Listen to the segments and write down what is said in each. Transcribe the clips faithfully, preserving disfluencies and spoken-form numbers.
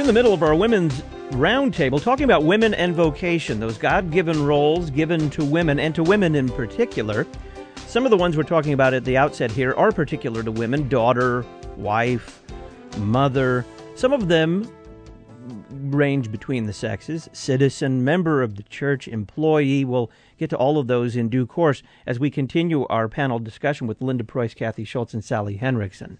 in the middle of our women's roundtable talking about women and vocation, those God-given roles given to women and to women in particular. Some of the ones we're talking about at the outset here are particular to women: daughter, wife, mother. Some of them range between the sexes: citizen, member of the church, employee. We'll get to all of those in due course as we continue our panel discussion with Linda Preuss, Kathy Schultz, and Sally Henriksen.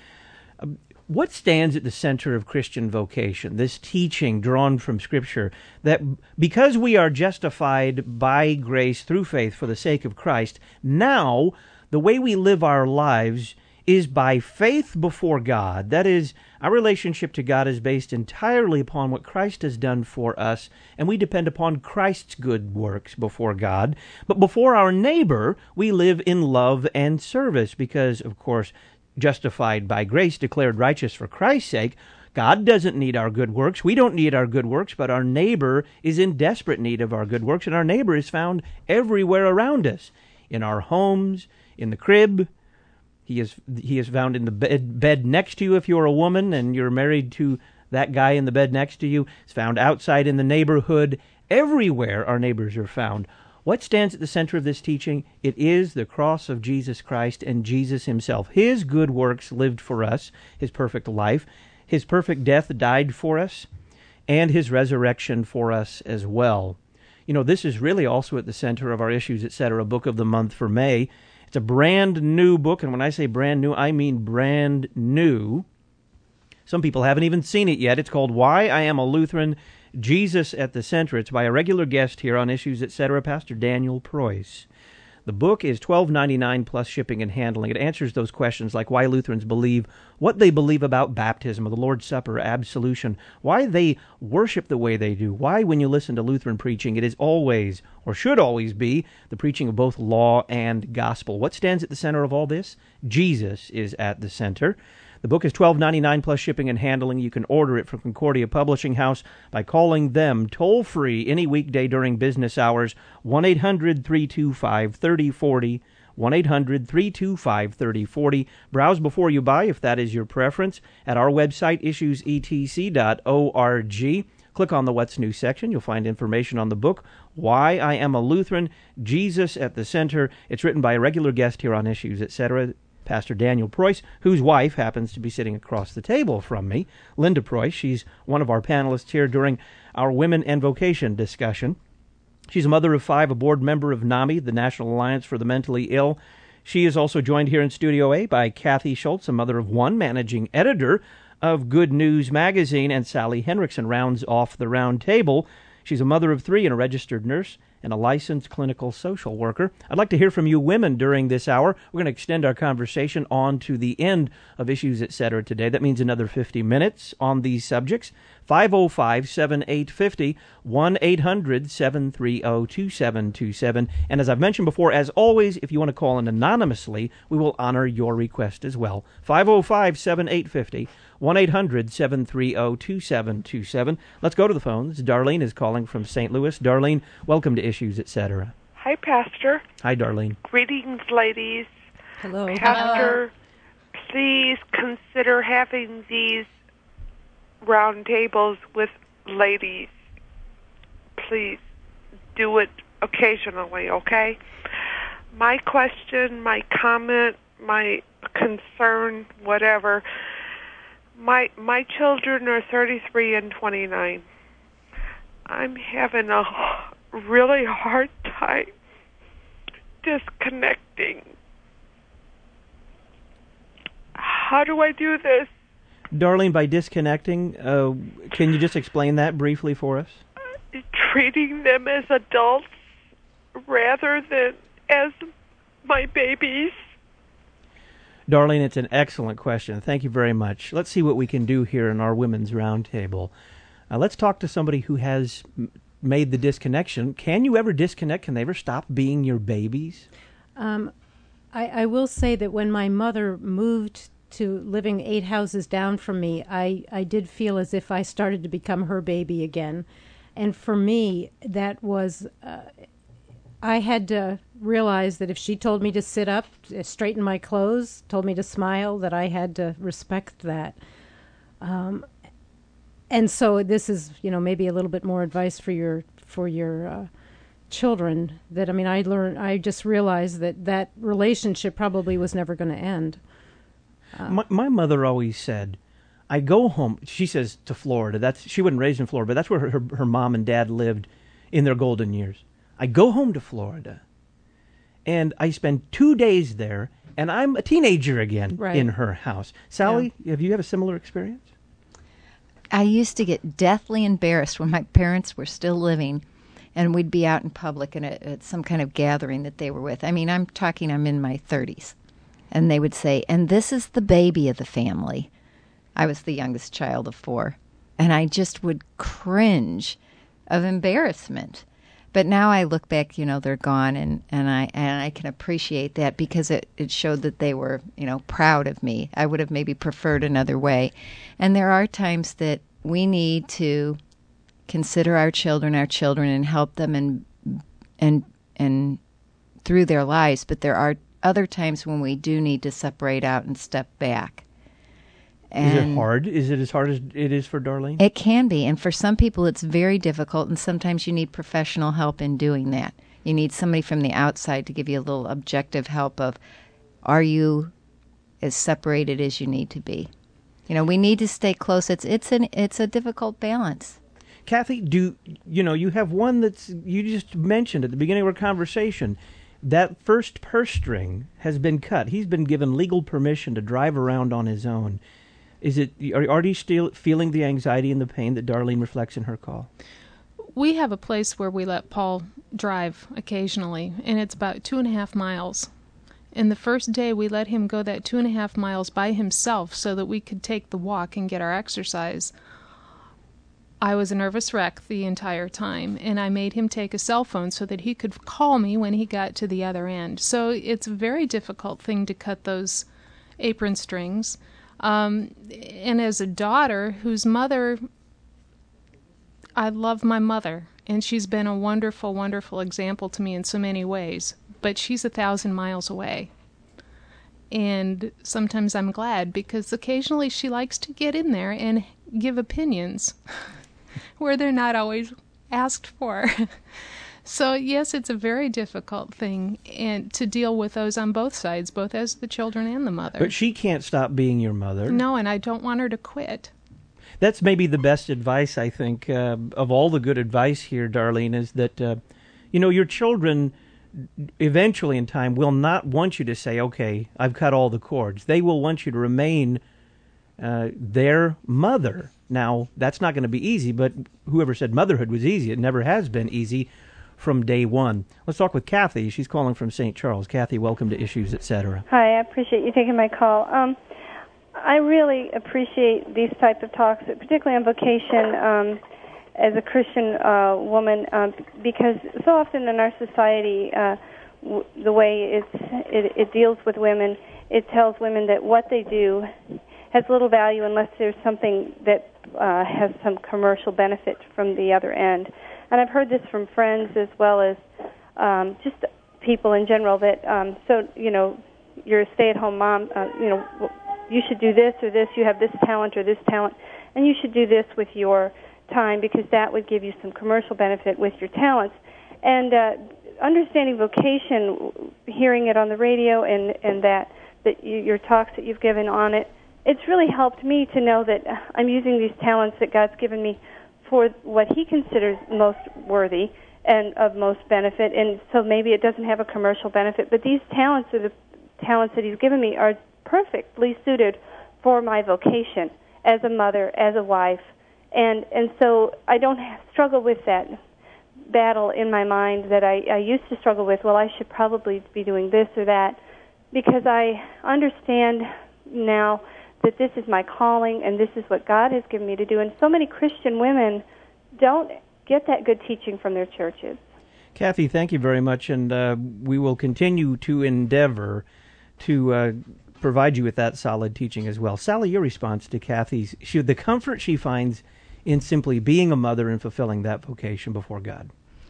Uh, what stands at the center of Christian vocation, this teaching drawn from Scripture, that because we are justified by grace through faith for the sake of Christ, now the way we live our lives is by faith before God. That is, our relationship to God is based entirely upon what Christ has done for us, and we depend upon Christ's good works before God. But before our neighbor, we live in love and service because, of course, justified by grace, declared righteous for Christ's sake, God doesn't need our good works. We don't need our good works, but our neighbor is in desperate need of our good works, and our neighbor is found everywhere around us, in our homes, in the crib. He is he is found in the bed, bed next to you if you're a woman and you're married to that guy in the bed next to you. He's found outside in the neighborhood. Everywhere our neighbors are found. What stands at the center of this teaching? It is the cross of Jesus Christ and Jesus himself. His good works lived for us, his perfect life, his perfect death died for us, and his resurrection for us as well. You know, this is really also at the center of our Issues, et cetera book of the month for May. It's a brand new book, and when I say brand new, I mean brand new. Some people haven't even seen it yet. It's called Why I Am a Lutheran, Jesus at the Center. It's by a regular guest here on Issues, et cetera, Pastor Daniel Preuss. The book is twelve ninety-nine plus shipping and handling. It answers those questions like why Lutherans believe what they believe about baptism or the Lord's Supper, absolution, why they worship the way they do, why when you listen to Lutheran preaching it is always, or should always be, the preaching of both law and gospel. What stands at the center of all this? Jesus is at the center. The book is twelve ninety-nine plus shipping and handling. You can order it from Concordia Publishing House by calling them toll-free any weekday during business hours, one eight hundred three two five three zero four zero, one eight hundred three two five three zero four zero. Browse before you buy, if that is your preference, at our website, issues e t c dot org. Click on the What's New section. You'll find information on the book, Why I Am a Lutheran, Jesus at the Center. It's written by a regular guest here on Issues, et cetera, Pastor Daniel Preuss, whose wife happens to be sitting across the table from me, Linda Preuss. She's one of our panelists here during our Women and Vocation discussion. She's a mother of five, a board member of NAMI, the National Alliance for the Mentally Ill. She is also joined here in Studio A by Kathy Schultz, a mother of one, managing editor of Good News Magazine, and Sally Henriksen rounds off the round table. She's a mother of three and a registered nurse and a licensed clinical social worker. I'd like to hear from you women during this hour. We're going to extend our conversation on to the end of Issues, et cetera today. That means another fifty minutes on these subjects. five oh five, seven eight five oh, one eight hundred seven three oh two seven two seven. And as I've mentioned before, as always, if you want to call in anonymously, we will honor your request as well. five oh five, seven eight five oh, one eight hundred seven three oh two seven two seven. Let's go to the phones. Darlene is calling from Saint Louis. Darlene, welcome to Issues, et cetera. Hi, Pastor. Hi, Darlene. Greetings, ladies. Hello. Pastor, Hello. Please consider having these round tables with ladies. Please do it occasionally, okay? My question, my comment, my concern, whatever. My my children are thirty-three and twenty-nine. I'm having a really hard time disconnecting. How do I do this? Darlene, by disconnecting, uh, can you just explain that briefly for us? Uh, treating them as adults rather than as my babies. Darlene, it's an excellent question. Thank you very much. Let's see what we can do here in our Women's Roundtable. Uh, let's talk to somebody who has m- made the disconnection. Can you ever disconnect? Can they ever stop being your babies? Um, I, I will say that when my mother moved to living eight houses down from me, I, I did feel as if I started to become her baby again. And for me, that was... Uh, I had to realize that if she told me to sit up, straighten my clothes, told me to smile, that I had to respect that. Um, and so this is, you know, maybe a little bit more advice for your for your uh, children. That I mean, I learned, I just realized that that relationship probably was never going to end. Uh, my, my mother always said, I go home, she says, to Florida. That's she wasn't raised in Florida, but that's where her, her, her mom and dad lived in their golden years. I go home to Florida, and I spend two days there, and I'm a teenager again right. in her house. Sally, yeah. have you had a similar experience? I used to get deathly embarrassed when my parents were still living, and we'd be out in public and at, at some kind of gathering that they were with. I mean, I'm talking, I'm in my thirties. And they would say, and this is the baby of the family. I was the youngest child of four. And I just would cringe of embarrassment. But now I look back, you know, they're gone, and, and I and I can appreciate that because it, it showed that they were, you know, proud of me. I would have maybe preferred another way. And there are times that we need to consider our children, our children, and help them and and and through their lives. But there are other times when we do need to separate out and step back. And is it hard? Is it as hard as it is for Darlene? It can be. And for some people, it's very difficult. And sometimes you need professional help in doing that. You need somebody from the outside to give you a little objective help of, are you as separated as you need to be? You know, we need to stay close. It's it's an it's a difficult balance. Kathy, do you know, you have one that's, you just mentioned at the beginning of our conversation, that first purse string has been cut. He's been given legal permission to drive around on his own. Is it, are, are you still feeling the anxiety and the pain that Darlene reflects in her call? We have a place where we let Paul drive occasionally, and it's about two and a half miles. And the first day we let him go that two and a half miles by himself so that we could take the walk and get our exercise. I was a nervous wreck the entire time, and I made him take a cell phone so that he could call me when he got to the other end. So it's a very difficult thing to cut those apron strings. Um, and as a daughter whose mother, I love my mother, and she's been a wonderful, wonderful example to me in so many ways, but she's a thousand miles away. And sometimes I'm glad because occasionally she likes to get in there and give opinions where they're not always asked for. So yes, it's a very difficult thing and to deal with those on both sides, both as the children and the mother. But she can't stop being your mother. No, and I don't want her to quit. That's maybe the best advice, I think, uh, of all the good advice here, Darlene, is that, uh, you know, your children eventually in time will not want you to say, okay, I've cut all the cords. They will want you to remain uh, their mother. Now, that's not going to be easy, but whoever said motherhood was easy, it never has been easy from day one. Let's talk with Kathy. She's calling from Saint Charles. Kathy, welcome to Issues, et cetera. Hi, I appreciate you taking my call. Um, I really appreciate these type of talks, particularly on vocation um, as a Christian uh, woman, um, because so often in our society, uh, w- the way it's, it, it deals with women, it tells women that what they do has little value unless there's something that uh, has some commercial benefit from the other end. And I've heard this from friends as well as um, just people in general that, um, so, you know, you're a stay-at-home mom, uh, you know, you should do this or this, you have this talent or this talent, and you should do this with your time because that would give you some commercial benefit with your talents. And uh, understanding vocation, hearing it on the radio and, and that, that you, your talks that you've given on it, it's really helped me to know that I'm using these talents that God's given me for what He considers most worthy and of most benefit. And so maybe it doesn't have a commercial benefit, but these talents are the talents that He's given me are perfectly suited for my vocation as a mother, as a wife. And and so I don't have, struggle with that battle in my mind that I, I used to struggle with, well, I should probably be doing this or that, because I understand now that this is my calling and this is what God has given me to do. And so many Christian women don't get that good teaching from their churches. Kathy, thank you very much, and uh, we will continue to endeavor to uh, provide you with that solid teaching as well. Sally, your response to Kathy's, she, the comfort she finds in simply being a mother and fulfilling that vocation before God.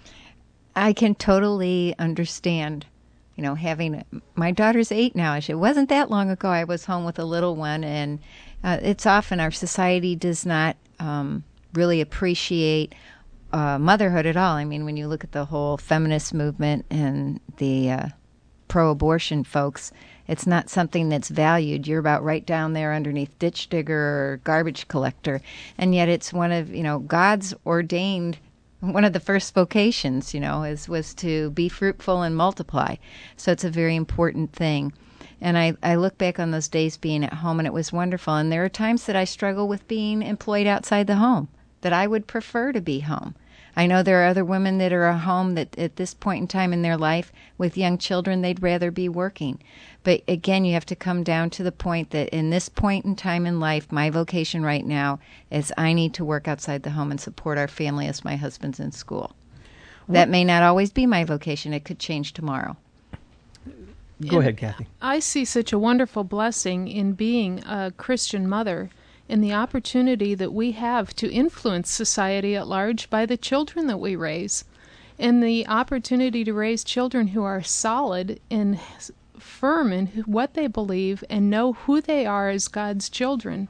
I can totally understand, you know, having, my daughter's eight now. It wasn't that long ago I was home with a little one, and uh, it's often our society does not um, really appreciate uh, motherhood at all. I mean, when you look at the whole feminist movement and the uh, pro-abortion folks, it's not something that's valued. You're about right down there underneath ditch digger or garbage collector. And yet it's one of, you know, God's ordained, one of the first vocations, you know, is was to be fruitful and multiply. So it's a very important thing. And I, I look back on those days being at home, and it was wonderful. And there are times that I struggle with being employed outside the home, that I would prefer to be home. I know there are other women that are at home that at this point in time in their life with young children, they'd rather be working. But again, you have to come down to the point that in this point in time in life, my vocation right now is I need to work outside the home and support our family as my husband's in school. What? That may not always be my vocation. It could change tomorrow. Go ahead, Kathy. I see such a wonderful blessing in being a Christian mother and the opportunity that we have to influence society at large by the children that we raise, and the opportunity to raise children who are solid and firm in what they believe and know who they are as God's children,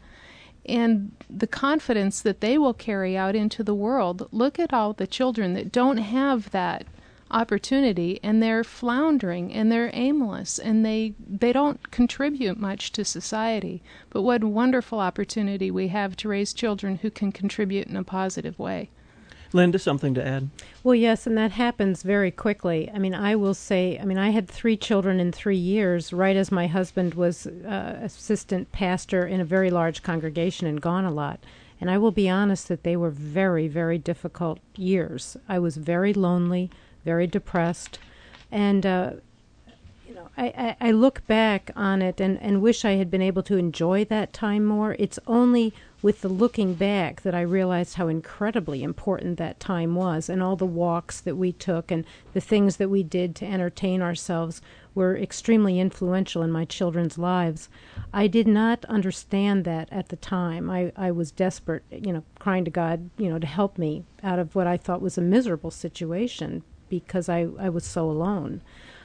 and the confidence that they will carry out into the world. Look at all the children that don't have that opportunity, and they're floundering and they're aimless and they they don't contribute much to society. But what a wonderful opportunity we have to raise children who can contribute in a positive way. Linda, something to add? Well, yes, and that happens very quickly. I mean, I will say, I mean, I had three children in three years, right as my husband was uh, assistant pastor in a very large congregation and gone a lot. And I will be honest that they were very, very difficult years. I was very lonely, very depressed, and uh, you know, I, I, I look back on it and, and wish I had been able to enjoy that time more. It's only with the looking back that I realized how incredibly important that time was, and all the walks that we took and the things that we did to entertain ourselves were extremely influential in my children's lives. I did not understand that at the time. I, I was desperate, you know, crying to God, you know, to help me out of what I thought was a miserable situation, because I, I was so alone.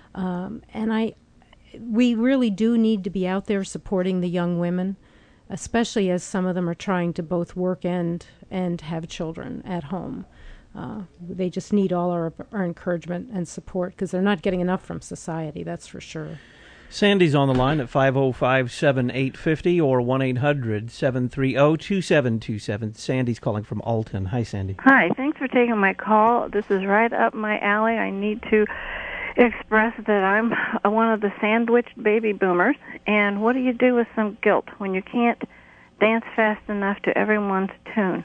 Um, and I, we really do need to be out there supporting the young women, especially as some of them are trying to both work and, and have children at home. Uh, they just need all our, our encouragement and support, because they're not getting enough from society, that's for sure. Sandy's on the line at five oh five, seven eight five oh or one eight hundred, seven three oh, two seven two seven. Sandy's calling from Alton. Hi, Sandy. Hi, thanks for taking my call. This is right up my alley. I need to express that I'm one of the sandwiched baby boomers. And what do you do with some guilt when you can't dance fast enough to everyone's tune?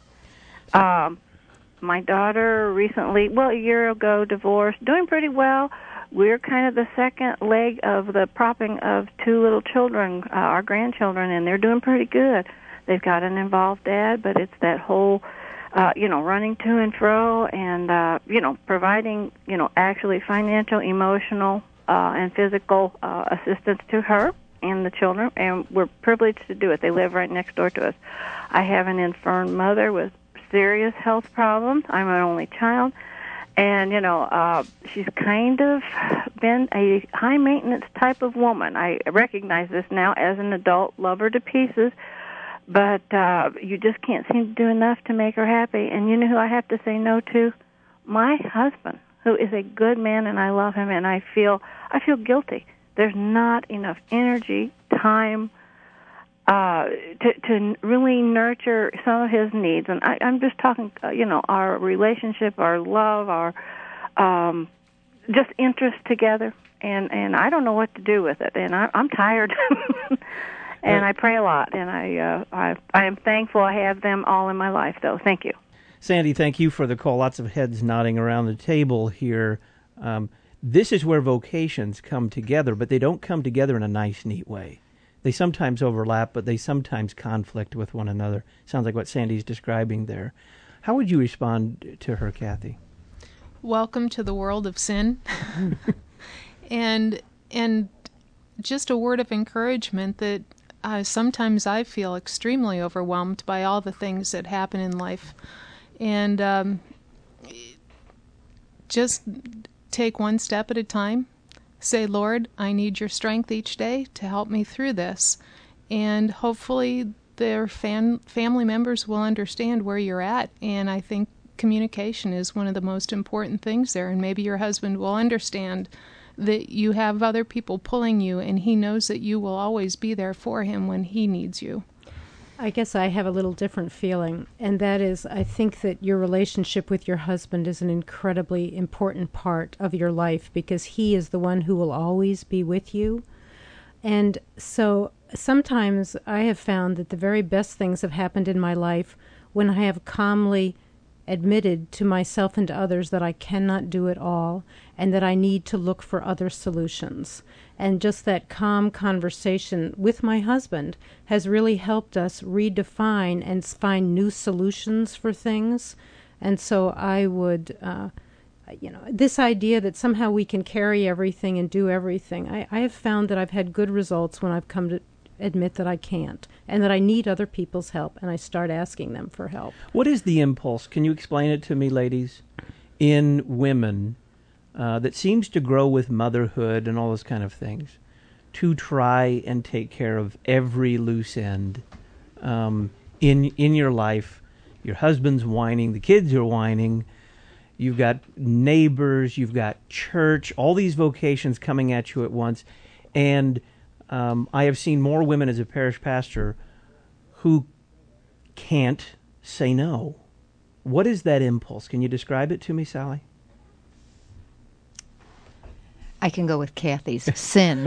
Um, my daughter recently, well, a year ago, divorced, doing pretty well. We're kind of the second leg of the propping of two little children, uh, our grandchildren, and they're doing pretty good. They've got an involved dad, but it's that whole, uh, you know, running to and fro and, uh, you know, providing, you know, actually financial, emotional, uh, and physical uh, assistance to her and the children, and we're privileged to do it. They live right next door to us. I have an infirm mother with serious health problems. I'm an only child. And, you know, uh, she's kind of been a high-maintenance type of woman. I recognize this now as an adult, love her to pieces, but uh, you just can't seem to do enough to make her happy. And you know who I have to say no to? My husband, who is a good man, and I love him, and I feel I feel guilty. There's not enough energy, time, Uh, to, to really nurture some of his needs. And I, I'm just talking, uh, you know, our relationship, our love, our um, just interest together. And, and I don't know what to do with it. And I, I'm tired. and I pray a lot. And I, uh, I, I am thankful I have them all in my life, though. Thank you. Sandy, thank you for the call. Lots of heads nodding around the table here. Um, this is where vocations come together, but they don't come together in a nice, neat way. They sometimes overlap, but they sometimes conflict with one another. Sounds like what Sandy's describing there. How would you respond to her, Kathy? Welcome to the world of sin. and and just a word of encouragement that uh, sometimes I feel extremely overwhelmed by all the things that happen in life. And um, just take one step at a time. Say, Lord, I need your strength each day to help me through this. And hopefully their fan, family members will understand where you're at, and I think communication is one of the most important things there, and maybe your husband will understand that you have other people pulling you, and he knows that you will always be there for him when he needs you. I guess I have a little different feeling, and that is I think that your relationship with your husband is an incredibly important part of your life because he is the one who will always be with you. And so sometimes I have found that the very best things have happened in my life when I have calmly admitted to myself and to others that I cannot do it all and that I need to look for other solutions. And just that calm conversation with my husband has really helped us redefine and find new solutions for things. And so I would, uh, you know, this idea that somehow we can carry everything and do everything, I, I have found that I've had good results when I've come to admit that I can't and that I need other people's help, and I start asking them for help. What is the impulse? Can you explain it to me, ladies, in women uh, that seems to grow with motherhood and all those kind of things, to try and take care of every loose end um, in in your life? Your husband's whining, the kids are whining, you've got neighbors, you've got church, all these vocations coming at you at once, and Um, I have seen more women as a parish pastor who can't say no. What is that impulse? Can you describe it to me, Sally? I can go with Kathy's sin.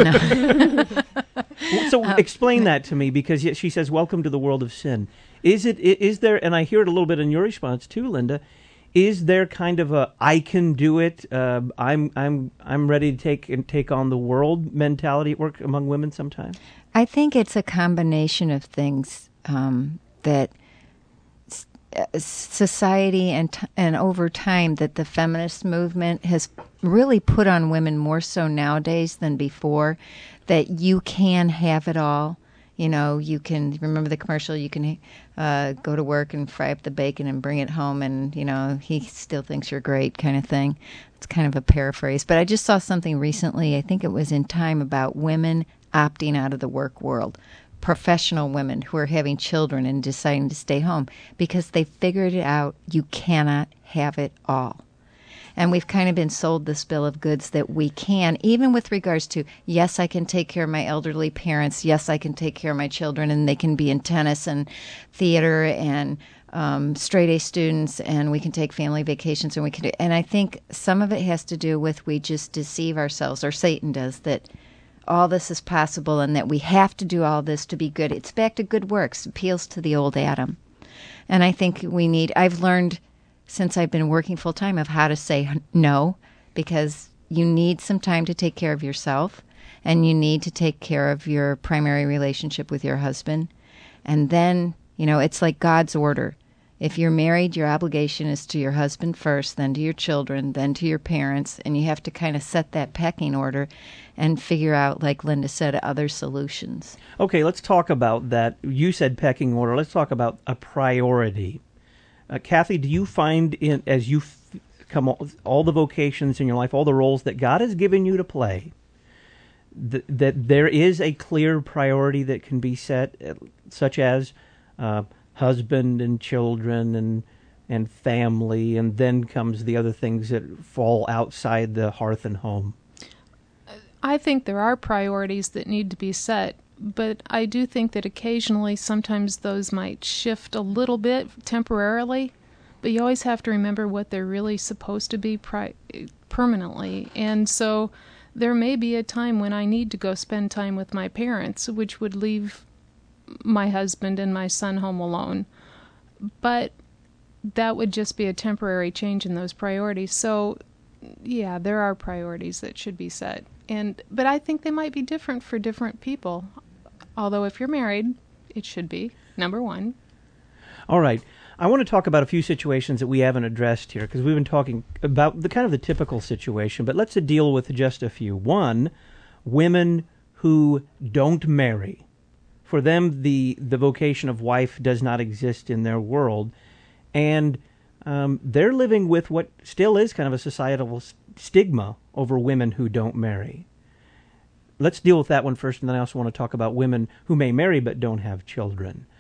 So um, explain that to me, because yet she says, welcome to the world of sin. Is it, is there, and I hear it a little bit in your response too, Linda, is there kind of a I can do it, uh, I'm I'm I'm ready to take and take on the world mentality at work among women sometimes? I think it's a combination of things um, that s- uh, society and t- and over time that the feminist movement has really put on women more so nowadays than before, that you can have it all. You know, you can, remember the commercial, you can uh, go to work and fry up the bacon and bring it home and, you know, he still thinks you're great kind of thing. It's kind of a paraphrase. But I just saw something recently, I think it was in Time, about women opting out of the work world. Professional women who are having children and deciding to stay home because they figured it out, you cannot have it all. And we've kind of been sold this bill of goods that we can, even with regards to, yes, I can take care of my elderly parents. Yes, I can take care of my children, and they can be in tennis and theater and um, straight A students, and we can take family vacations, and we can do. And I think some of it has to do with we just deceive ourselves, or Satan does, that all this is possible and that we have to do all this to be good. It's back to good works. Appeals to the old Adam. And I think we need, I've learned since I've been working full-time of how to say no, because you need some time to take care of yourself, and you need to take care of your primary relationship with your husband. And then, you know, it's like God's order. If you're married, your obligation is to your husband first, then to your children, then to your parents, and you have to kind of set that pecking order and figure out, like Linda said, other solutions. Okay, let's talk about that. You said pecking order. Let's talk about a priority. Uh, Kathy, do you find, in as you f- come all, all the vocations in your life, all the roles that God has given you to play, th- that there is a clear priority that can be set, uh, such as uh, husband and children and and family, and then comes the other things that fall outside the hearth and home? I think there are priorities that need to be set, but I do think that occasionally sometimes those might shift a little bit temporarily, but you always have to remember what they're really supposed to be pri- permanently. And so there may be a time when I need to go spend time with my parents, which would leave my husband and my son home alone. But that would just be a temporary change in those priorities. So, yeah, there are priorities that should be set. And but I think they might be different for different people. Although if you're married, it should be, number one. All right. I want to talk about a few situations that we haven't addressed here, because we've been talking about the kind of the typical situation, but let's deal with just a few. One, women who don't marry. For them, the, the vocation of wife does not exist in their world, and um, they're living with what still is kind of a societal stigma over women who don't marry. Let's deal with that one first, and then I also want to talk about women who may marry but don't have children.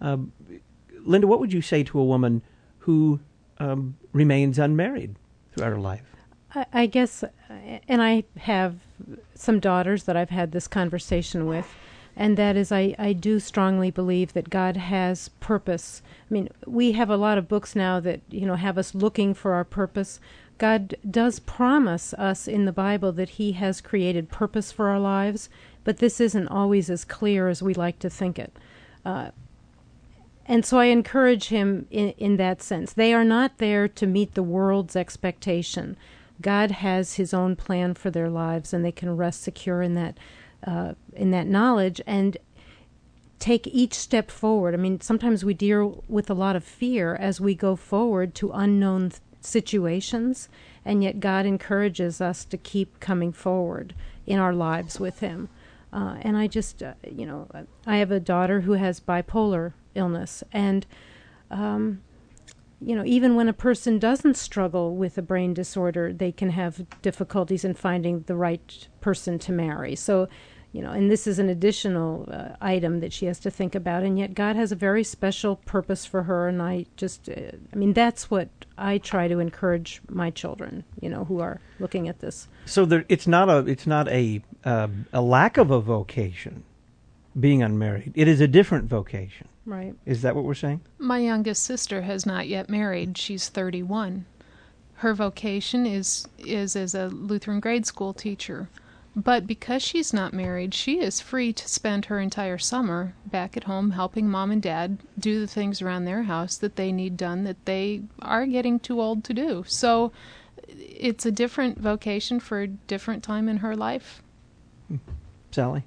Um, Linda, what would you say to a woman who um, remains unmarried throughout her life? I, I guess, and I have some daughters that I've had this conversation with, and that is I, I do strongly believe that God has purpose. I mean, we have a lot of books now that, you know, have us looking for our purpose. God does promise us in the Bible that he has created purpose for our lives, but this isn't always as clear as we like to think it. Uh, and so I encourage him in, in that sense. They are not there to meet the world's expectation. God has his own plan for their lives, and they can rest secure in that uh, in that knowledge and take each step forward. I mean, sometimes we deal with a lot of fear as we go forward to unknown th- situations, and yet God encourages us to keep coming forward in our lives with him. Uh, and I just, uh, you know, I have a daughter who has bipolar illness, and um, you know, even when a person doesn't struggle with a brain disorder, they can have difficulties in finding the right person to marry. So, you know, and this is an additional uh, item that she has to think about, and yet God has a very special purpose for her, and I just, uh, I mean, that's what I try to encourage my children, you know, who are looking at this. So there, it's not a, it's not a, uh, a lack of a vocation, being unmarried. It is a different vocation. Right. Is that what we're saying? My youngest sister has not yet married. She's thirty-one. Her vocation is is as a Lutheran grade school teacher. But because she's not married, she is free to spend her entire summer back at home helping mom and dad do the things around their house that they need done that they are getting too old to do. So it's a different vocation for a different time in her life. Sally?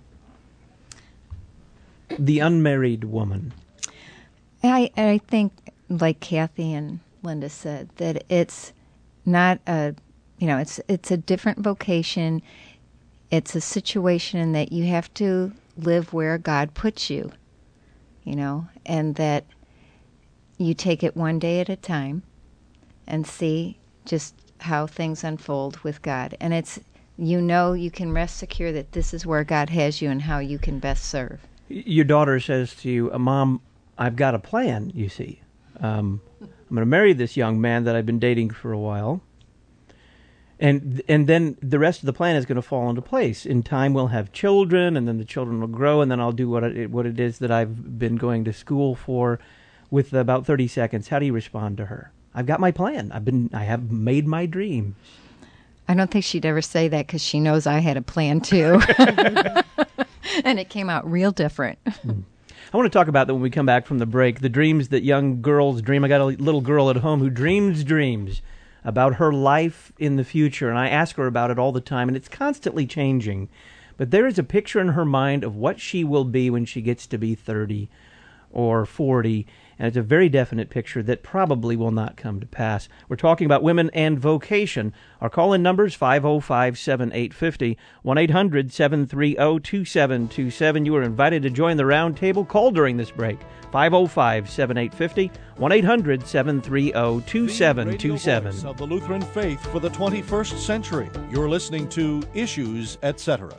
The unmarried woman. I I think, like Kathy and Linda said, that it's not a, you know, it's it's a different vocation. It's a situation that you have to live where God puts you, you know, and that you take it one day at a time and see just how things unfold with God. And it's, you know, you can rest secure that this is where God has you and how you can best serve. Your daughter says to you, Mom, I've got a plan, you see. Um, I'm going to marry this young man that I've been dating for a while. And and then the rest of the plan is going to fall into place. In time, we'll have children, and then the children will grow, and then I'll do what it, what it is that I've been going to school for. With about thirty seconds, how do you respond to her? I've got my plan. I've been. I have made my dreams. I don't think she'd ever say that because she knows I had a plan too, and it came out real different. Mm. I want to talk about that when we come back from the break. The dreams that young girls dream. I got a little girl at home who dreams dreams about her life in the future, and I ask her about it all the time, and it's constantly changing. But there is a picture in her mind of what she will be when she gets to be thirty or forty, and it's a very definite picture that probably will not come to pass. We're talking about women and vocation. Our call-in number is five oh five, seven eight five oh, one eight hundred, seven three oh, two seven two seven. You are invited to join the round table. Call during this break, five oh five, seven eight five oh, one eight hundred, seven three oh, two seven two seven. The radio voice of the Lutheran faith for the twenty-first century. You're listening to Issues, et cetera.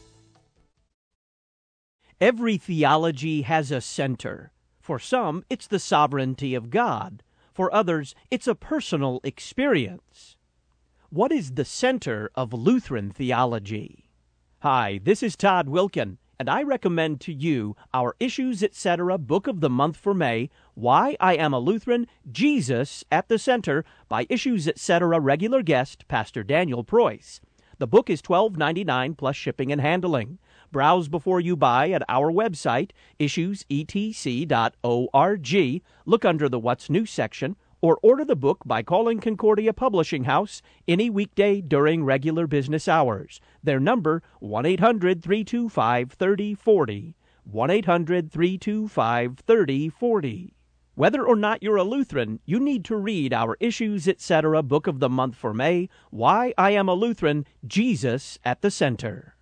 Every theology has a center. For some, it's the sovereignty of God. For others, it's a personal experience. What is the center of Lutheran theology? Hi, this is Todd Wilkin, and I recommend to you our Issues, et cetera book of the month for May, Why I Am a Lutheran, Jesus at the Center, by Issues, et cetera regular guest, Pastor Daniel Preuss. The book is twelve ninety-nine plus shipping and handling. Browse before you buy at our website, issues e t c dot org. Look under the What's New section, or order the book by calling Concordia Publishing House any weekday during regular business hours. Their number, one eight hundred, three two five, three oh four oh, one eight hundred, three two five, three oh four oh. Whether or not you're a Lutheran, you need to read our Issues, et cetera book of the month for May, Why I Am a Lutheran, Jesus at the Center.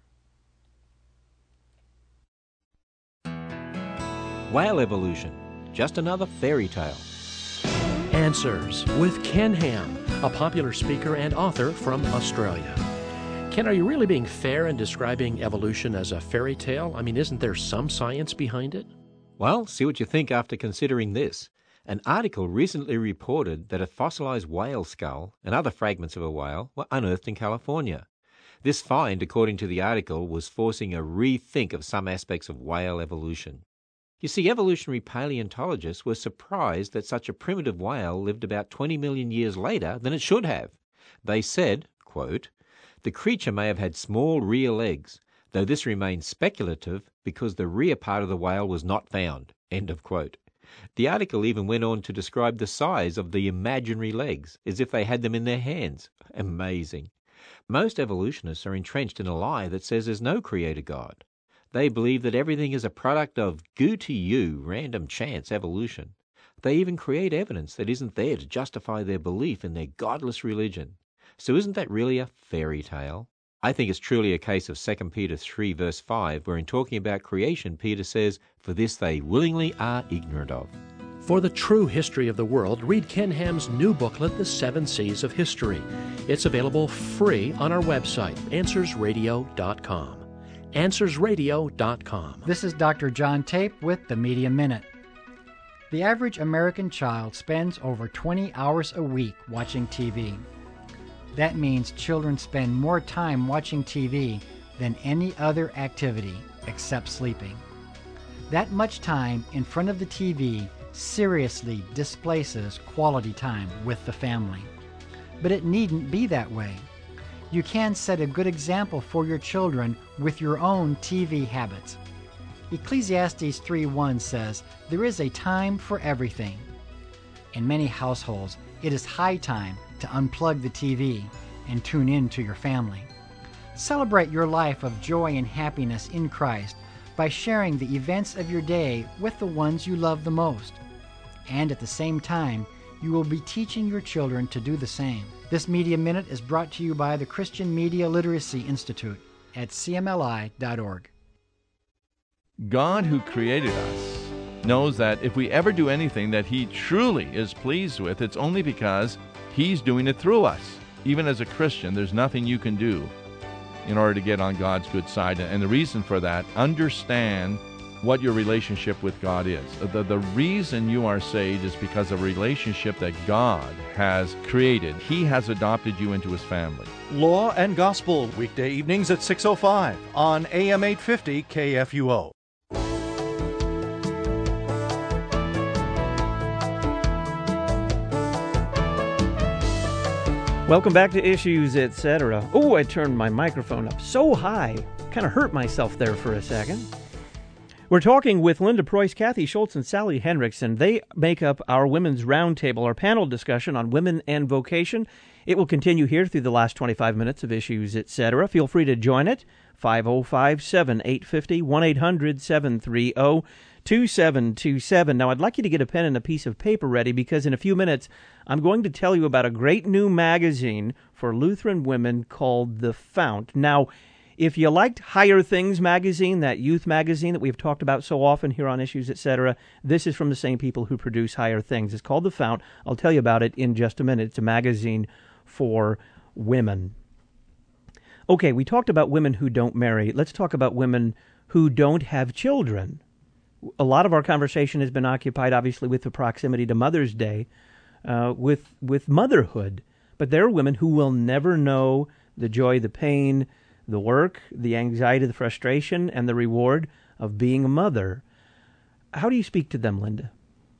While evolution, just another fairy tale. Answers with Ken Ham, a popular speaker and author from Australia. Ken, are you really being fair in describing evolution as a fairy tale? I mean, isn't there some science behind it? Well, see what you think after considering this. An article recently reported that a fossilized whale skull and other fragments of a whale were unearthed in California. This find, according to the article, was forcing a rethink of some aspects of whale evolution. You see, evolutionary paleontologists were surprised that such a primitive whale lived about twenty million years later than it should have. They said, quote, "The creature may have had small rear legs, though this remains speculative because the rear part of the whale was not found." End of quote. The article even went on to describe the size of the imaginary legs, as if they had them in their hands. Amazing. Most evolutionists are entrenched in a lie that says there's no creator God. They believe that everything is a product of goo-to-you, random chance evolution. They even create evidence that isn't there to justify their belief in their godless religion. So isn't that really a fairy tale? I think it's truly a case of Second Peter three, verse five, where in talking about creation, Peter says, "For this they willingly are ignorant of." For the true history of the world, read Ken Ham's new booklet, The Seven Seas of History. It's available free on our website, answers radio dot com. answers radio dot com. This is Doctor John Tape with the Media Minute. The average American child spends over twenty hours a week watching T V. That means children spend more time watching T V than any other activity except sleeping. That much time in front of the T V seriously displaces quality time with the family. But it needn't be that way. You can set a good example for your children with your own T V habits. Ecclesiastes three one says, "There is a time for everything." In many households, it is high time to unplug the T V and tune in to your family. Celebrate your life of joy and happiness in Christ by sharing the events of your day with the ones you love the most. And at the same time, you will be teaching your children to do the same. This Media Minute is brought to you by the Christian Media Literacy Institute at C M L I dot org. God, who created us, knows that if we ever do anything that He truly is pleased with, it's only because He's doing it through us. Even as a Christian, there's nothing you can do in order to get on God's good side. And the reason for that, understand what your relationship with God is. The, the reason you are saved is because of a relationship that God has created. He has adopted you into His family. Law and Gospel, weekday evenings at six oh five on A M eight fifty K F U O. Welcome back to Issues, et cetera. Oh, I turned my microphone up so high. Kind of hurt myself there for a second. We're talking with Linda Preuss, Kathy Schultz, and Sally Henriksen. They make up our Women's Roundtable, our panel discussion on women and vocation. It will continue here through the last twenty-five minutes of Issues, et cetera. Feel free to join it. five oh five, seven eight five oh, one eight hundred, seven three oh, two seven two seven. Now, I'd like you to get a pen and a piece of paper ready because in a few minutes, I'm going to tell you about a great new magazine for Lutheran women called The Fount. Now, if you liked Higher Things magazine, that youth magazine that we've talked about so often here on Issues, et cetera, this is from the same people who produce Higher Things. It's called The Fount. I'll tell you about it in just a minute. It's a magazine for women. Okay, we talked about women who don't marry. Let's talk about women who don't have children. A lot of our conversation has been occupied, obviously, with the proximity to Mother's Day, uh, with with motherhood. But there are women who will never know the joy, the pain, the work, the anxiety, the frustration, and the reward of being a mother. How do you speak to them, Linda?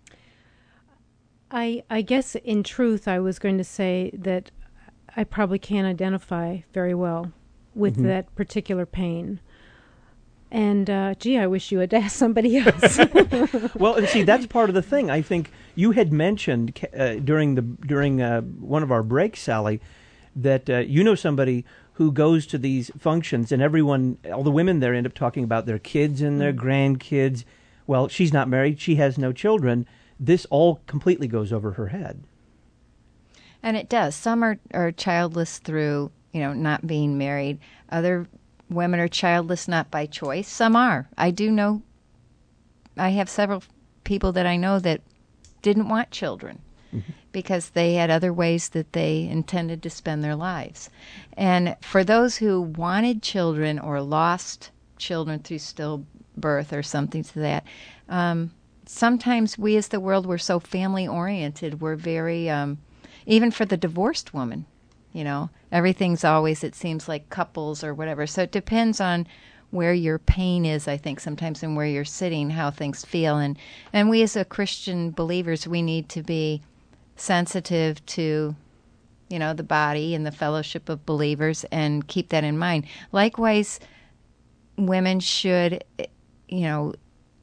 I I guess in truth I was going to say that I probably can't identify very well with mm-hmm. that particular pain. And, uh, gee, I wish you had asked somebody else. Well, and see, that's part of the thing. I think you had mentioned uh, during the during uh, one of our breaks, Sally, that uh, you know somebody who goes to these functions and everyone, all the women there end up talking about their kids and their mm. grandkids. Well, she's not married. She has no children. This all completely goes over her head. And it does. Some are, are childless through, you know, not being married. Other women are childless not by choice. Some are. I do know, I have several people that I know that didn't want children mm-hmm. because they had other ways that they intended to spend their lives. And for those who wanted children or lost children through stillbirth birth or something to that. Um, sometimes we as the world, we're so family-oriented. We're very, um, even for the divorced woman, you know, everything's always, it seems like couples or whatever. So it depends on where your pain is, I think, sometimes, and where you're sitting, how things feel. And, and we as a Christian believers, we need to be sensitive to, you know, the body and the fellowship of believers and keep that in mind. Likewise, women should, you know,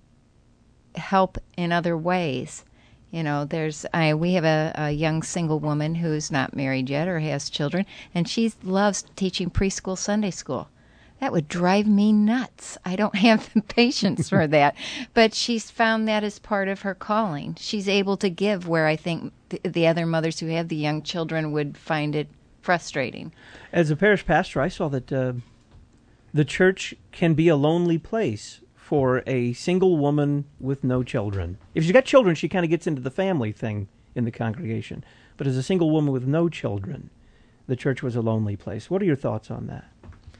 help in other ways. You know, there's, I, we have a, a young single woman who's not married yet or has children, and she loves teaching preschool Sunday school. That would drive me nuts. I don't have the patience for that. But she's found that as part of her calling. She's able to give where I think th- the other mothers who have the young children would find it frustrating. As a parish pastor, I saw that uh, the church can be a lonely place for a single woman with no children. If she's got children, she kind of gets into the family thing in the congregation. But as a single woman with no children, the church was a lonely place. What are your thoughts on that?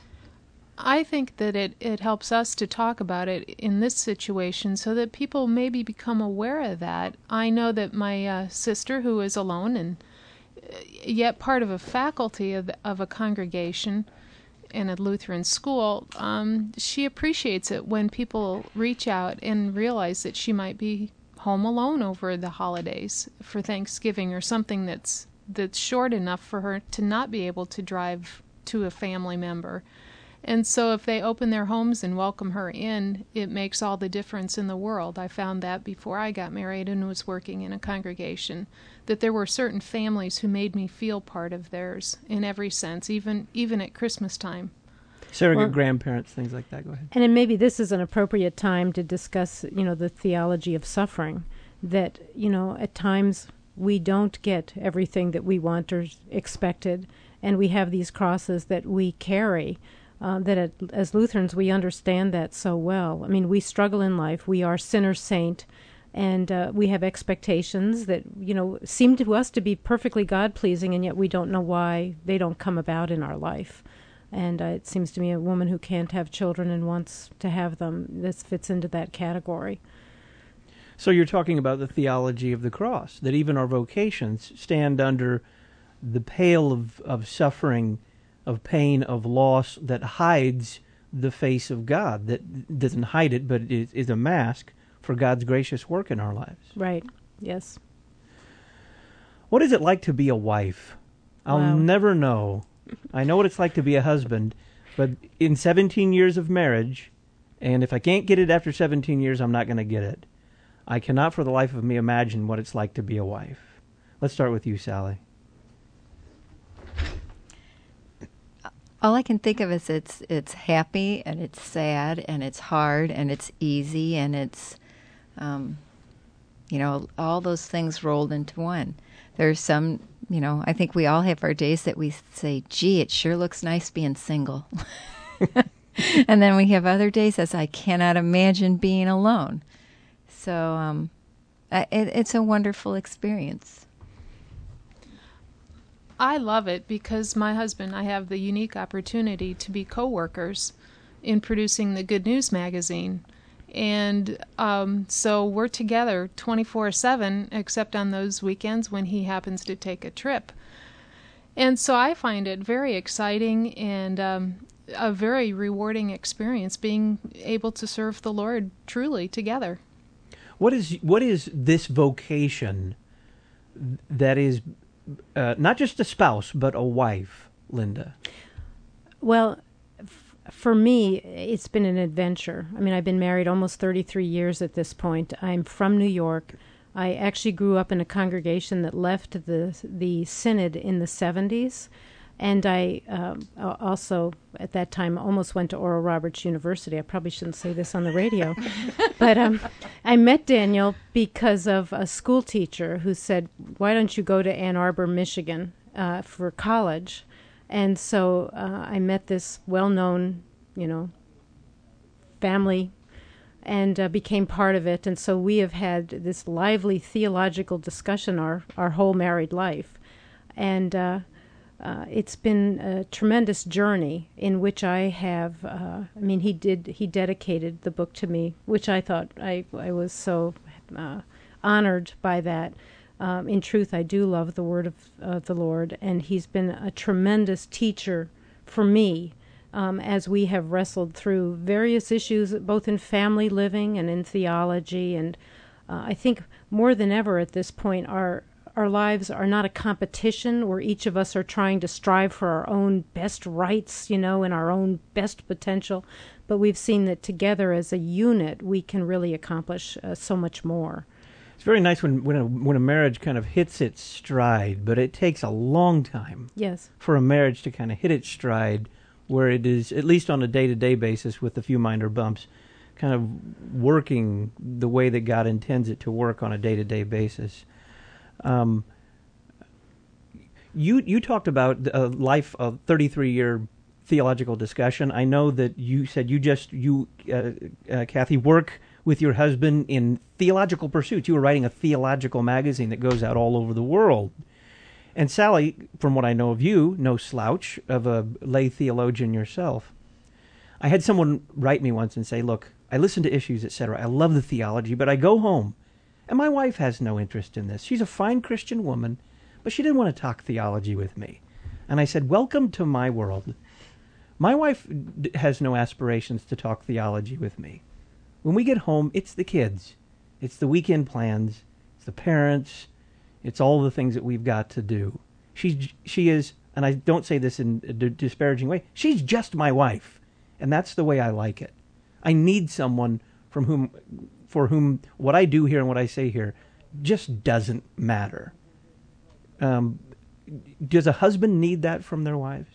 I think that it, it helps us to talk about it in this situation so that people maybe become aware of that. I know that my uh, sister, who is alone and yet part of a faculty of, of a congregation in a Lutheran school, um, she appreciates it when people reach out and realize that she might be home alone over the holidays for Thanksgiving or something that's that's short enough for her to not be able to drive to a family member. And so if they open their homes and welcome her in, it makes all the difference in the world. I found that before I got married and was working in a congregation, that there were certain families who made me feel part of theirs in every sense, even even at Christmas time. Surrogate Well, grandparents, things like that. Go ahead. And then maybe this is an appropriate time to discuss, you know, the theology of suffering, that, you know, at times we don't get everything that we want or expected, and we have these crosses that we carry. Uh, that at, as Lutherans, we understand that so well. I mean, we struggle in life. We are sinner saint, and uh, we have expectations that, you know, seem to us to be perfectly God-pleasing, and yet we don't know why they don't come about in our life. And uh, it seems to me a woman who can't have children and wants to have them, this fits into that category. So you're talking about the theology of the cross, that even our vocations stand under the pale of, of suffering, of pain, of loss that hides the face of God, that doesn't hide it, but it is a mask for God's gracious work in our lives. Right, yes. What is it like to be a wife? I'll Wow. never know. I know what it's like to be a husband, but in seventeen years of marriage, and if I can't get it after seventeen years, I'm not going to get it. I cannot for the life of me imagine what it's like to be a wife. Let's start with you, Sally. All I can think of is it's it's happy and it's sad and it's hard and it's easy and it's, um, you know, all those things rolled into one. There's some, you know, I think we all have our days that we say, gee, it sure looks nice being single. And then we have other days as I cannot imagine being alone. So um, it, it's a wonderful experience. I love it because my husband, I have the unique opportunity to be co-workers in producing the Good News magazine. And um, so we're together twenty-four seven, except on those weekends when he happens to take a trip. And so I find it very exciting and um, a very rewarding experience being able to serve the Lord truly together. What is what is this vocation that is Uh, not just a spouse, but a wife, Linda? Well, f- for me, it's been an adventure. I mean, I've been married almost thirty-three years at this point. I'm from New York. I actually grew up in a congregation that left the the synod in the seventies. And I um, also, at that time, almost went to Oral Roberts University. I probably shouldn't say this on the radio. But um, I met Daniel because of a school teacher who said, why don't you go to Ann Arbor, Michigan uh, for college? And so uh, I met this well-known, you know, family and uh, became part of it. And so we have had this lively theological discussion our, our whole married life. And uh uh, it's been a tremendous journey in which I have, uh, I mean, he did, he dedicated the book to me, which I thought I, I was so uh, honored by that. Um, in truth, I do love the word of uh, the Lord, and he's been a tremendous teacher for me um, as we have wrestled through various issues, both in family living and in theology. And uh, I think more than ever at this point, our our lives are not a competition where each of us are trying to strive for our own best rights, you know, and our own best potential. But we've seen that together as a unit, we can really accomplish uh, so much more. It's very nice when when a, when a marriage kind of hits its stride, but it takes a long time yes. for a marriage to kind of hit its stride where it is, at least on a day-to-day basis with a few minor bumps, kind of working the way that God intends it to work on a day-to-day basis. Um, you you talked about a life of thirty-three year theological discussion. I know that you said you just, you, uh, uh, Kathy, work with your husband in theological pursuits. You were writing a theological magazine that goes out all over the world. And Sally, from what I know of you, no slouch of a lay theologian yourself. I had someone write me once and say, look, I listen to Issues, et cetera. I love the theology, but I go home, and my wife has no interest in this. She's a fine Christian woman, but she didn't want to talk theology with me. And I said, welcome to my world. My wife d- has no aspirations to talk theology with me. When we get home, it's the kids. It's the weekend plans. It's the parents. It's all the things that we've got to do. She's, she is, and I don't say this in a d- disparaging way, she's just my wife. And that's the way I like it. I need someone from whom, for whom what I do here and what I say here just doesn't matter. Um, does a husband need that from their wives?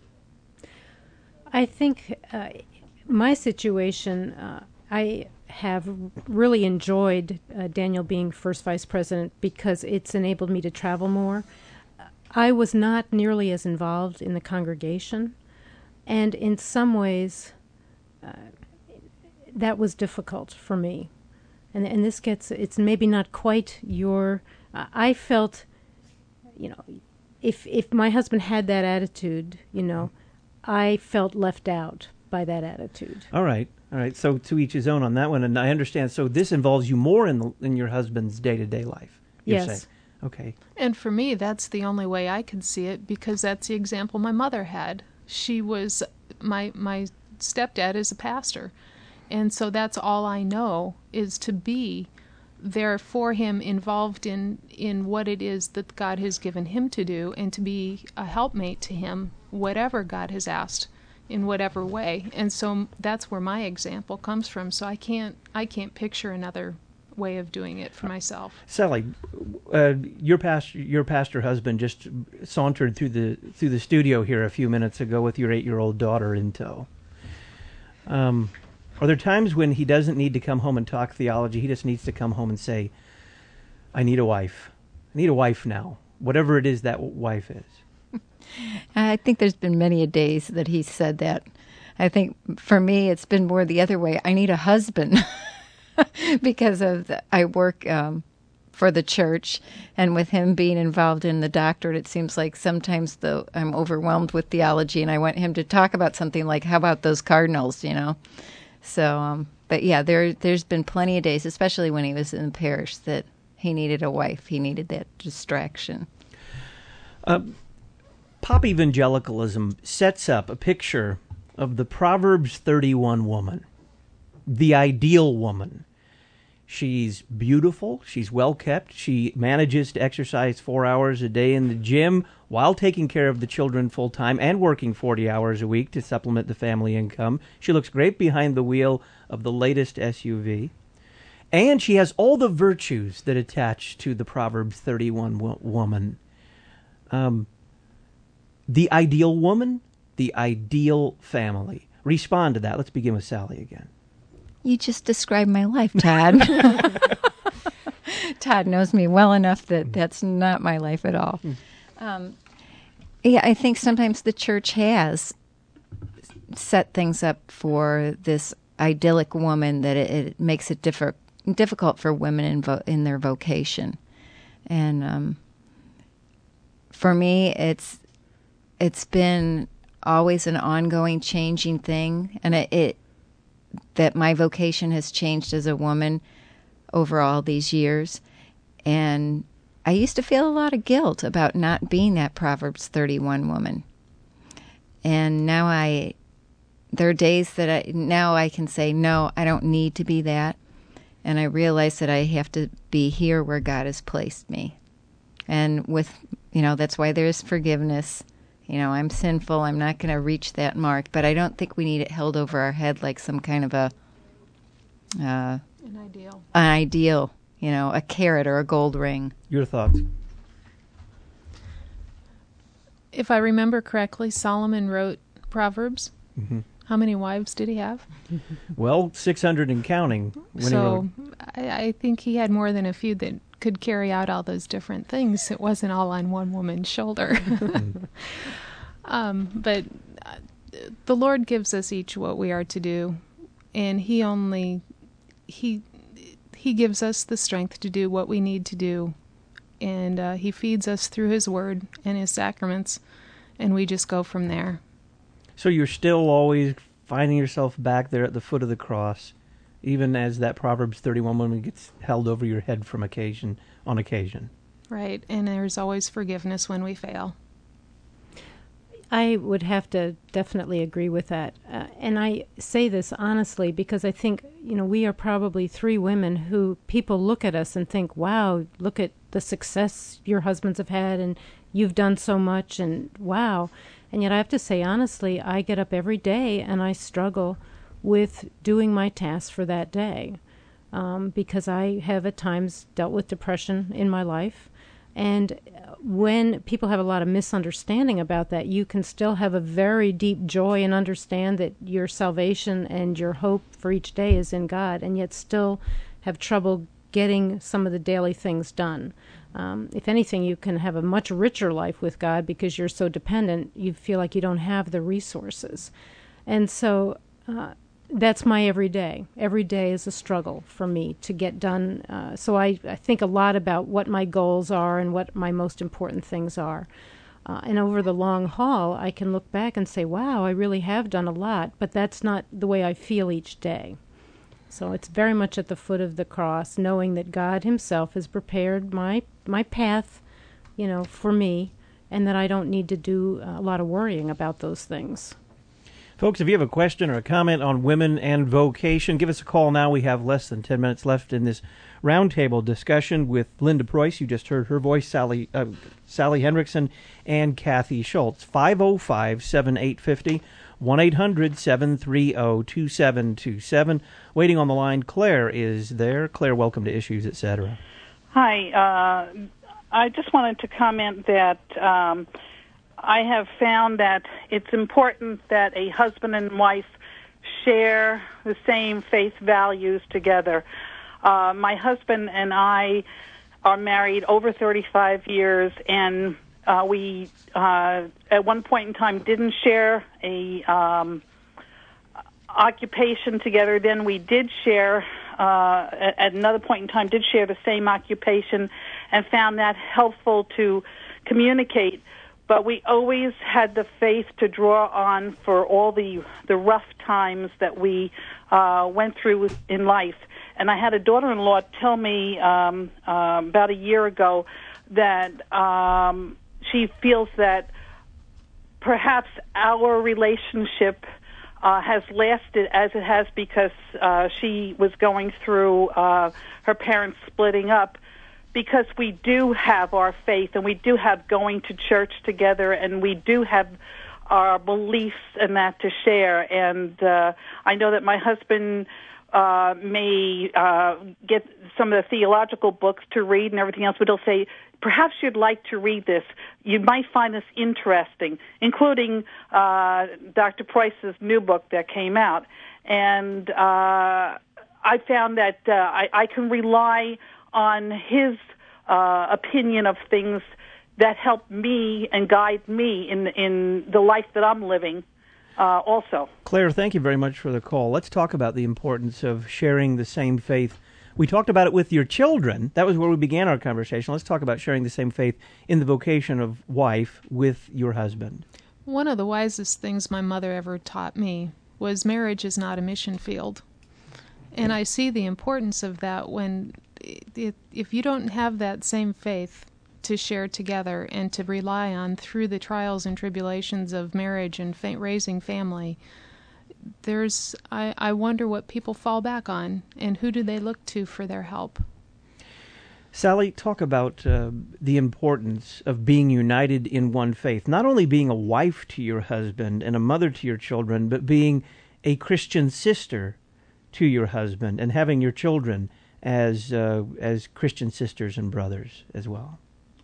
I think uh, my situation, uh, I have really enjoyed uh, Daniel being first vice president because it's enabled me to travel more. I was not nearly as involved in the congregation, and in some ways uh, that was difficult for me. And and this gets, it's maybe not quite your, uh, I felt, you know, if if my husband had that attitude, you know, I felt left out by that attitude. All right. All right, so to each his own on that one, and I understand. So this involves you more in the, in your husband's day-to-day life. You're yes. saying. Okay. And for me, that's the only way I could see it, because that's the example my mother had. She was, my my stepdad is a pastor, and so that's all I know, is to be there for him, involved in, in what it is that God has given him to do, and to be a helpmate to him, whatever God has asked, in whatever way. And so that's where my example comes from. So I can't I can't picture another way of doing it for myself. Sally, uh, your pastor your pastor husband just sauntered through the through the studio here a few minutes ago with your eight-year-old daughter in tow. Um, are there times when he doesn't need to come home and talk theology? He just needs to come home and say, I need a wife. I need a wife now. Whatever it is that wife is. I think there's been many a days that he said that. I think for me, it's been more the other way. I need a husband because of the, I work um, for the church, and with him being involved in the doctorate, it seems like sometimes the I'm overwhelmed with theology, and I want him to talk about something like, how about those Cardinals, you know? So, um, but yeah, there there's been plenty of days, especially when he was in the parish, that he needed a wife. He needed that distraction. Uh, Pop evangelicalism sets up a picture of the Proverbs thirty-one woman, the ideal woman. She's beautiful, she's well-kept, she manages to exercise four hours a day in the gym while taking care of the children full-time and working forty hours a week to supplement the family income. She looks great behind the wheel of the latest S U V. And she has all the virtues that attach to the Proverbs thirty-one wo- woman. Um... The ideal woman, the ideal family. Respond to that. Let's begin with Sally again. You just described my life, Todd. Todd knows me well enough that that's not my life at all. Um, yeah, I think sometimes the church has set things up for this idyllic woman that it, it makes it differ, difficult for women in, vo- in their vocation. And um, for me, it's it's been always an ongoing changing thing, and it, it that my vocation has changed as a woman over all these years. And I used to feel a lot of guilt about not being that Proverbs thirty-one woman. And now I, there are days that I, now I can say, no, I don't need to be that. And I realize that I have to be here where God has placed me. And with, you know, that's why there's forgiveness. You know, I'm sinful. I'm not going to reach that mark. But I don't think we need it held over our head like some kind of a, uh, an ideal. An ideal, you know, a carrot or a gold ring. Your thoughts? If I remember correctly, Solomon wrote Proverbs. Mm-hmm. How many wives did he have? Well, six hundred and counting. When so he wrote. I, I think he had more than a few that could carry out all those different things. It wasn't all on one woman's shoulder. um, but uh, the Lord gives us each what we are to do, and he only, he, he gives us the strength to do what we need to do. And uh, he feeds us through his word and his sacraments, and we just go from there. So you're still always finding yourself back there at the foot of the cross, even as that Proverbs thirty-one woman gets held over your head from occasion on occasion. Right, and there's always forgiveness when we fail. I would have to definitely agree with that. Uh, and I say this honestly because I think, you know, we are probably three women who people look at us and think, wow, look at the success your husbands have had and you've done so much and wow. And yet I have to say honestly, I get up every day and I struggle with doing my tasks for that day um, because I have at times dealt with depression in my life. And when people have a lot of misunderstanding about that, you can still have a very deep joy and understand that your salvation and your hope for each day is in God, and yet still have trouble getting some of the daily things done. Um, if anything, you can have a much richer life with God because you're so dependent, you feel like you don't have the resources. And so uh, that's my everyday. Every day is a struggle for me to get done. Uh, so I, I think a lot about what my goals are and what my most important things are. Uh, and over the long haul, I can look back and say, wow, I really have done a lot, but that's not the way I feel each day. So it's very much at the foot of the cross, knowing that God himself has prepared my my path, you know, for me, and that I don't need to do a lot of worrying about those things. Folks, if you have a question or a comment on women and vocation, give us a call now. We have less than ten minutes left in this roundtable discussion with Linda Preuss. You just heard her voice, Sally uh, Sally Hendrickson, and Kathy Schultz. five oh five, seven eight five oh, one eight hundred, seven three oh, two seven two seven. Waiting on the line, Claire is there. Claire, welcome to Issues, et cetera. Hi. Uh, I just wanted to comment that um, I have found that it's important that a husband and wife share the same faith values together. Uh, my husband and I are married over thirty-five years, and uh, we, uh, at one point in time, didn't share a um, occupation together. Then we did share, uh, at another point in time, did share the same occupation and found that helpful to communicate. But we always had the faith to draw on for all the the rough times that we uh, went through in life. And I had a daughter-in-law tell me um, uh, about a year ago that um, she feels that perhaps our relationship uh, has lasted as it has because uh, she was going through uh, her parents splitting up, because we do have our faith and we do have going to church together and we do have our beliefs and that to share. And uh, I know that my husband uh, may uh, get some of the theological books to read and everything else, but he'll say, perhaps you'd like to read this. You might find this interesting, including uh, Doctor Preuss's new book that came out. And uh, I found that uh, I, I can rely on his uh, opinion of things that help me and guide me in in the life that I'm living uh, also. Claire, thank you very much for the call. Let's talk about the importance of sharing the same faith. We talked about it with your children. That was where we began our conversation. Let's talk about sharing the same faith in the vocation of wife with your husband. One of the wisest things my mother ever taught me was marriage is not a mission field. And I see the importance of that when, if you don't have that same faith to share together and to rely on through the trials and tribulations of marriage and fa- raising family, there's, I, I wonder what people fall back on and who do they look to for their help. Sally, talk about uh, the importance of being united in one faith, not only being a wife to your husband and a mother to your children, but being a Christian sister to your husband and having your children as uh, as Christian sisters and brothers as well.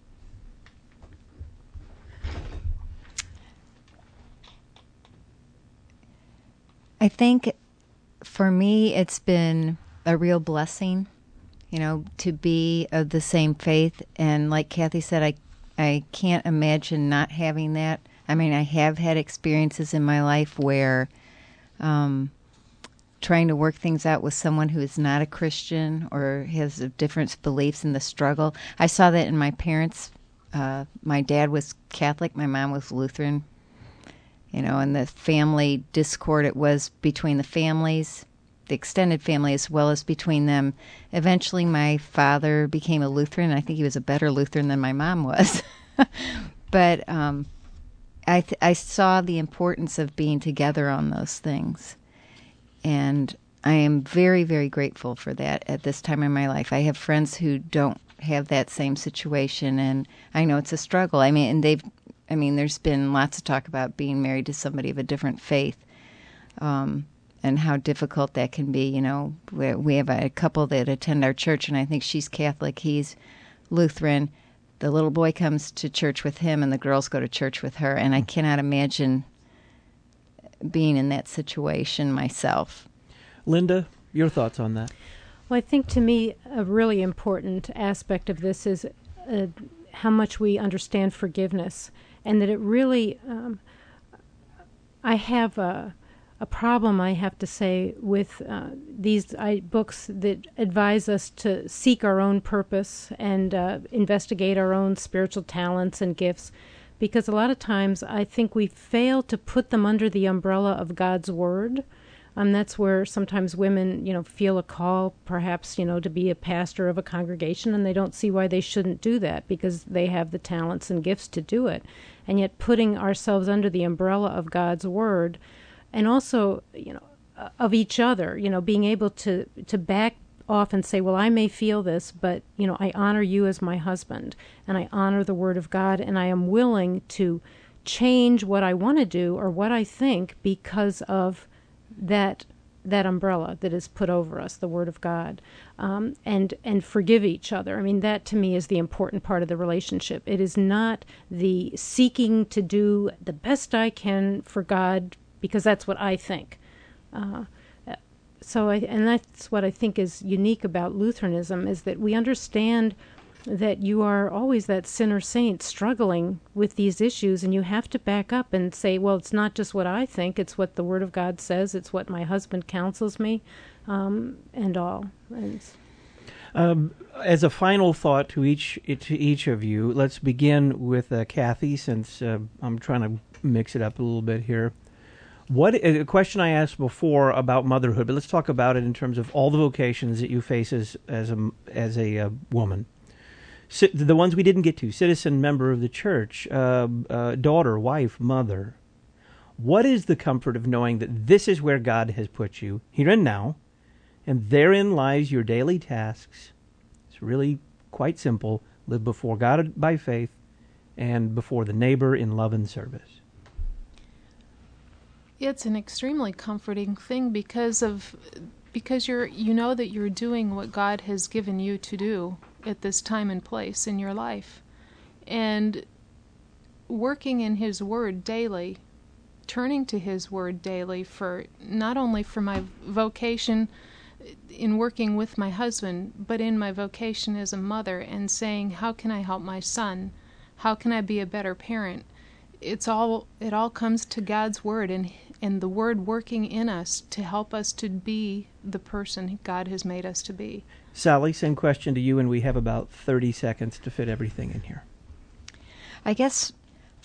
I think for me it's been a real blessing, you know, to be of the same faith. And like Kathy said, I, I can't imagine not having that. I mean, I have had experiences in my life where um, trying to work things out with someone who is not a Christian or has different beliefs in the struggle. I saw that in my parents. Uh, my dad was Catholic, my mom was Lutheran. You know, and the family discord it was between the families, the extended family, as well as between them. Eventually, my father became a Lutheran. I think he was a better Lutheran than my mom was. But um, I, th- I saw the importance of being together on those things. And I am very, very grateful for that at this time in my life. I have friends who don't have that same situation, and I know it's a struggle. I mean, and they've I mean, there's been lots of talk about being married to somebody of a different faith, um, and how difficult that can be. You know, we, we have a couple that attend our church, and I think she's Catholic, he's Lutheran. The little boy comes to church with him, and the girls go to church with her, and I cannot imagine being in that situation myself. Linda, your thoughts on that? Well, I think to me a really important aspect of this is uh, how much we understand forgiveness. And that it really, um, I have a, a problem, I have to say, with uh, these I, books that advise us to seek our own purpose and uh, investigate our own spiritual talents and gifts, because a lot of times I think we fail to put them under the umbrella of God's Word. Um, that's where sometimes women, you know, feel a call, perhaps, you know, to be a pastor of a congregation, and they don't see why they shouldn't do that because they have the talents and gifts to do it. And yet putting ourselves under the umbrella of God's Word, and also, you know, of each other, you know, being able to, to back off and say, well, I may feel this, but, you know, I honor you as my husband, and I honor the Word of God, and I am willing to change what I want to do or what I think because of that that umbrella that is put over us, the Word of God, um, and and forgive each other. I mean, that to me is the important part of the relationship. It is not the seeking to do the best I can for God because that's what I think. Uh, so, I, and that's what I think is unique about Lutheranism, is that we understand that you are always that sinner saint struggling with these issues, and you have to back up and say, well, it's not just what I think, it's what the Word of God says, it's what my husband counsels me, um, and all. And um, as a final thought to each to each of you, let's begin with uh, Kathy, since uh, I'm trying to mix it up a little bit here. What a question I asked before about motherhood, but let's talk about it in terms of all the vocations that you face as as a as a uh, woman. The ones we didn't get to: citizen, member of the church, uh, uh, daughter, wife, mother. What is the comfort of knowing that this is where God has put you, here and now, and therein lies your daily tasks? It's really quite simple. Live before God by faith and before the neighbor in love and service. It's an extremely comforting thing because of because you're you know that you're doing what God has given you to do at this time and place in your life, and working in His Word daily, turning to His Word daily for not only for my vocation in working with my husband, but in my vocation as a mother, and saying, how can I help my son? How can I be a better parent? It's all it all comes to God's Word and and the Word working in us to help us to be the person God has made us to be. Sally, same question to you, and we have about thirty seconds to fit everything in here. I guess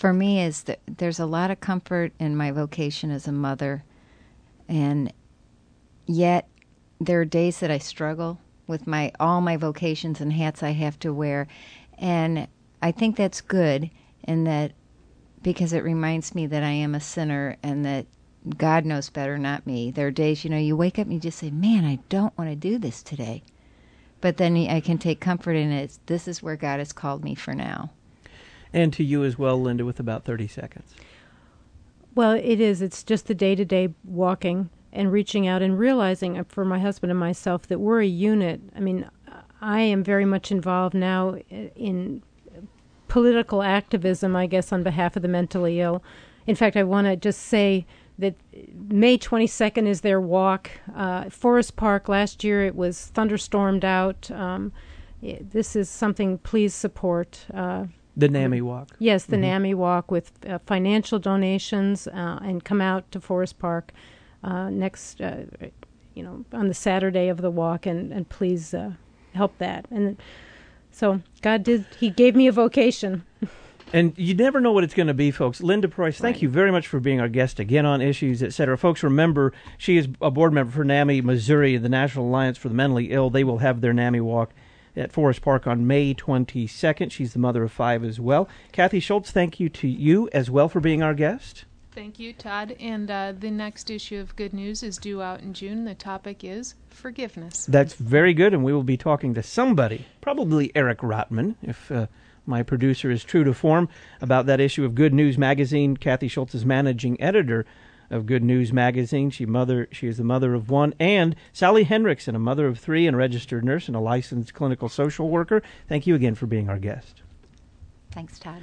for me is that there's a lot of comfort in my vocation as a mother, and yet there are days that I struggle with my all my vocations and hats I have to wear, and I think that's good, and that because it reminds me that I am a sinner and that God knows better, not me. There are days, you know, you wake up and you just say, man, I don't want to do this today. But then I can take comfort in it. This is where God has called me for now. And to you as well, Linda, with about thirty seconds. Well, it is. It's just the day-to-day walking and reaching out and realizing for my husband and myself that we're a unit. I mean, I am very much involved now in political activism, I guess, on behalf of the mentally ill. In fact, I want to just say that May twenty-second is their walk. Uh, Forest Park, last year it was thunderstormed out. Um, this is something, please support. Uh, the NAMI Walk. Yes, the mm-hmm. NAMI Walk with uh, financial donations uh, and come out to Forest Park uh, next, uh, you know, on the Saturday of the walk and, and please uh, help that. And so God did, he gave me a vocation. And you never know what it's going to be, folks. Linda Preuss, thank right. you very much for being our guest again on Issues, et cetera. Folks, remember, she is a board member for NAMI Missouri, the National Alliance for the Mentally Ill. They will have their NAMI Walk at Forest Park on May twenty-second. She's the mother of five as well. Kathy Schultz, thank you to you as well for being our guest. Thank you, Todd. And uh, the next issue of Good News is due out in June. The topic is forgiveness. That's very good, and we will be talking to somebody, probably Eric Rotman, if uh, my producer is true to form, about that issue of Good News Magazine. Kathy Schultz is managing editor of Good News Magazine. She mother. She is the mother of one. And Sally Hendrickson, a mother of three and a registered nurse and a licensed clinical social worker. Thank you again for being our guest. Thanks, Todd.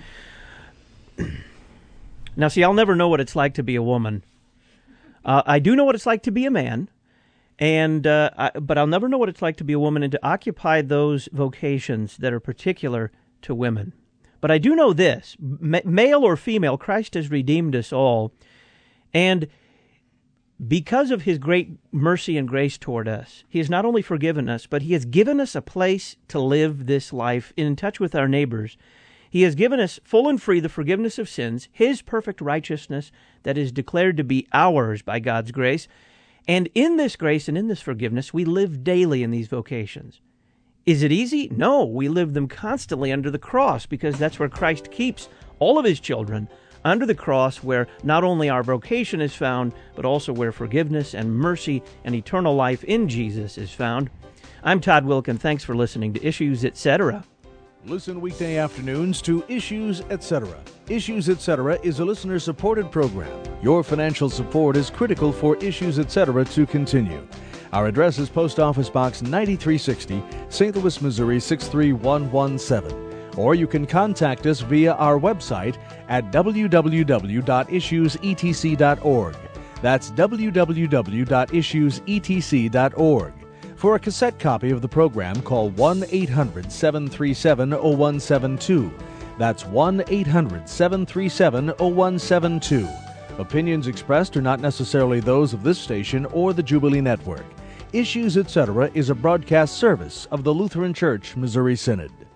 Now, see, I'll never know what it's like to be a woman. Uh, I do know what it's like to be a man, and uh, I, but I'll never know what it's like to be a woman and to occupy those vocations that are particular to women. But I do know this, ma- male or female, Christ has redeemed us all, and because of his great mercy and grace toward us, he has not only forgiven us, but he has given us a place to live this life in touch with our neighbors. He has given us full and free the forgiveness of sins, his perfect righteousness that is declared to be ours by God's grace. And in this grace and in this forgiveness, we live daily in these vocations. Is it easy? No, we live them constantly under the cross because that's where Christ keeps all of his children, under the cross, where not only our vocation is found, but also where forgiveness and mercy and eternal life in Jesus is found. I'm Todd Wilkin. Thanks for listening to Issues, et cetera. Listen weekday afternoons to Issues, et cetera. Issues, et cetera is a listener-supported program. Your financial support is critical for Issues, et cetera to continue. Our address is Post Office Box ninety-three sixty, Saint Louis, Missouri six three one one seven. Or you can contact us via our website at w w w dot issues e t c dot org. That's w w w dot issues e t c dot org. For a cassette copy of the program, call one eight hundred seven three seven oh one seven two. That's one eight hundred seven three seven oh one seven two. Opinions expressed are not necessarily those of this station or the Jubilee Network. Issues, et cetera is a broadcast service of the Lutheran Church Missouri Synod.